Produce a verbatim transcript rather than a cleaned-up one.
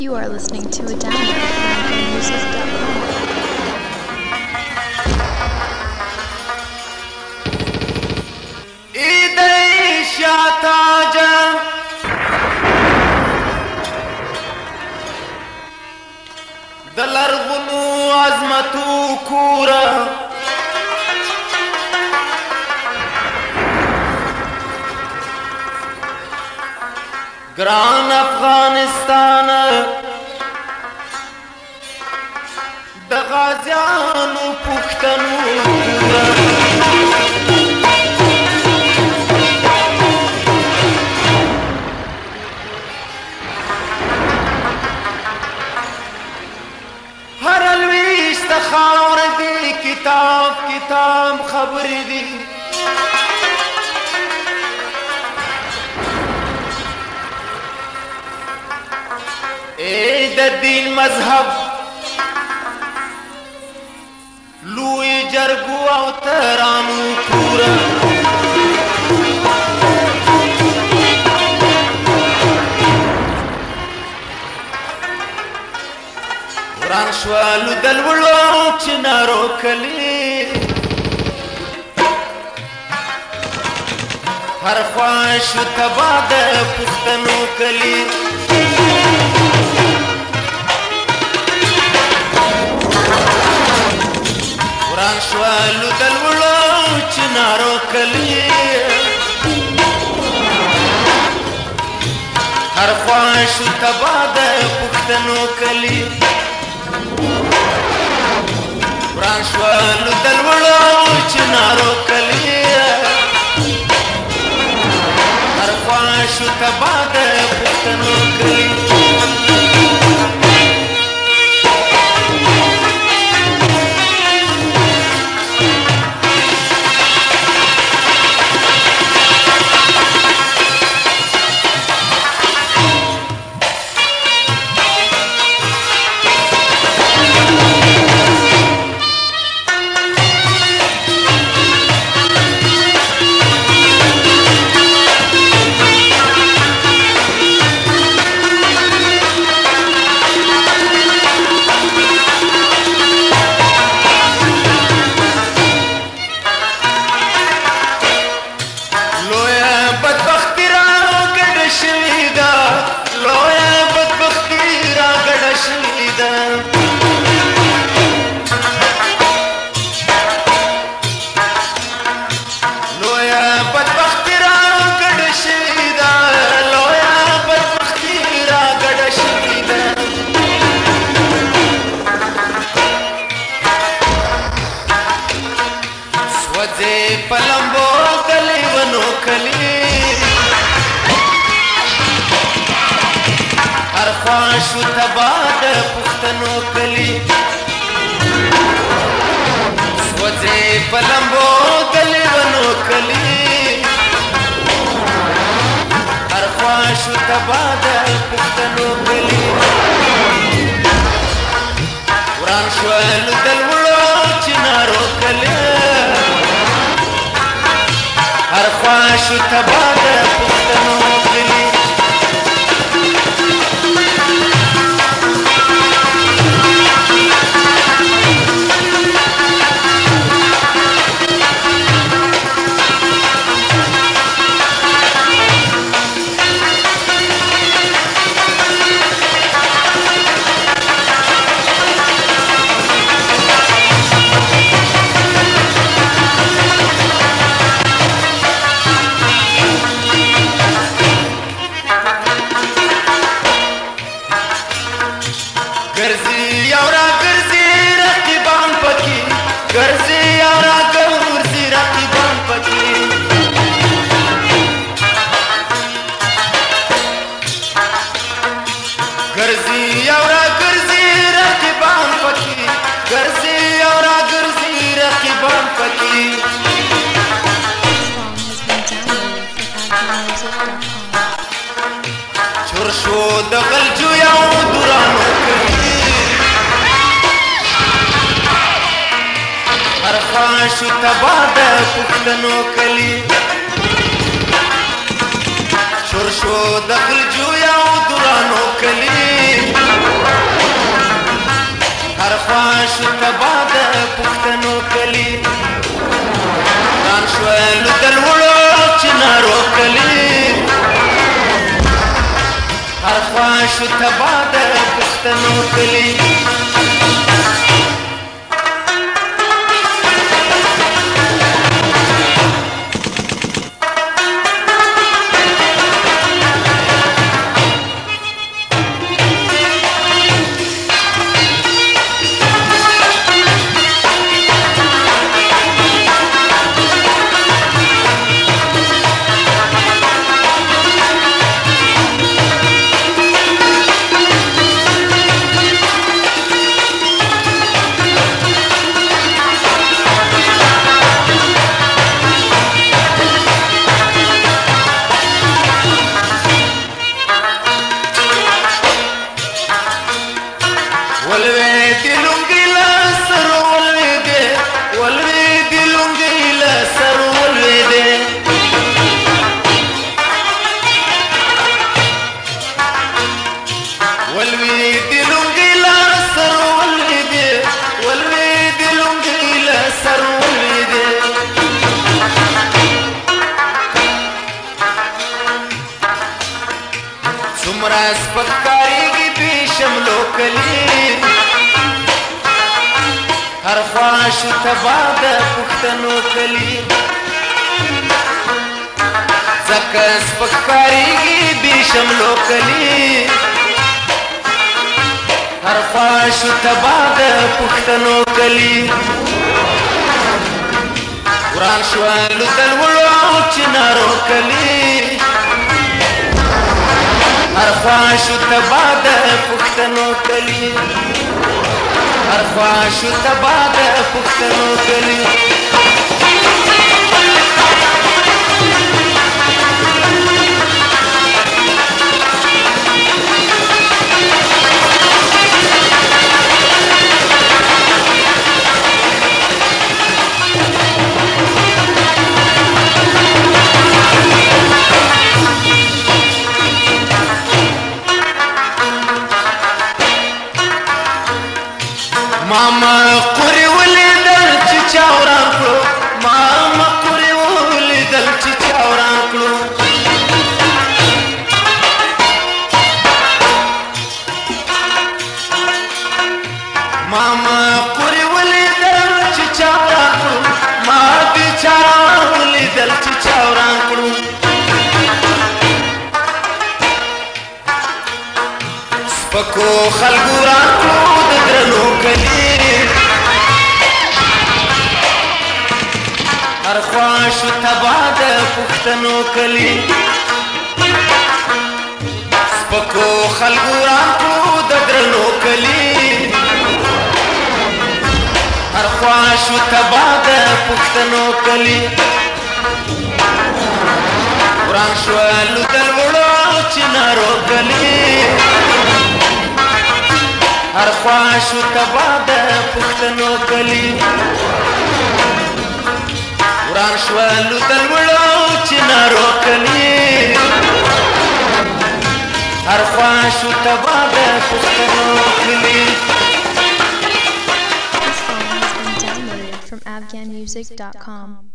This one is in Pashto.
You are listening to a download from music dot com. إيدي شاتاجا دلرغنو عزمتو كورا گران افغانستان د غازیانو پښتنو هر الویشت خاور دی کتاب کتاب خبر دی اے د دین مذهب لوی جرګو او ترانو پورا وران شوالو دلولو چنارو کلی هر خواش تبا د پښتنو کلی وران شوالو دلولو چنارو کلی هر خواش تبا د پښتنو کلی وران شوالو دلولو چنارو کلی هر خواش تبا د پښتنو کلی پلمبو کلی ونو کلی هر خواشو تبا د پښتنو کلی سوځي پلمبو کلی ونو کلی هر خواشو تبا د پښتنو کلی وران شوالو دلولو چنارو کلی هر خواشو تبا د پښتنو کلی شو د غلجو یو دورانو کلی هر خواشو تبا د پښتنو کلی شور شو د غلجو یو دورانو کلی شو تبا د پښتنو کلی وران شول د لوړو چنارو کلی هر خوا شو تبا د پښتنو کلی څومره سپکارېږي بې شملو کلي هر خوا شو تبا د پښتنو کلي ځکه سپکارېږي بې شملو کلي هر خوا شو تبا د پښتنو کلي وران شول د لوړو چنارو کلي هر خوا شو تبا د پښتنو کلي هر خوا شو تبا د پښتنو کلي ماما قوري ولیدل چې چا وران کړو ماما قوري ولیدل چې چا وران کړو ماما قوري ولیدل چې چا وران کړو ما بیچاره ولیدل چې چا وران کړو سپکو خلکو وران کړو د درنو کلي هر خوا شو تبا د پښتنو کلي سپکو خلکو وران کړو د درنو کلي هر خوا شو تبا د پښتنو کلي وران شول د لوړو چنارو کلي هر خوا شو تبا د پښتنو کلي وران شول د لوړو چنارو کلي هر خوا شو تبا د پښتنو کلي This song has been downloaded from afghan music dot com.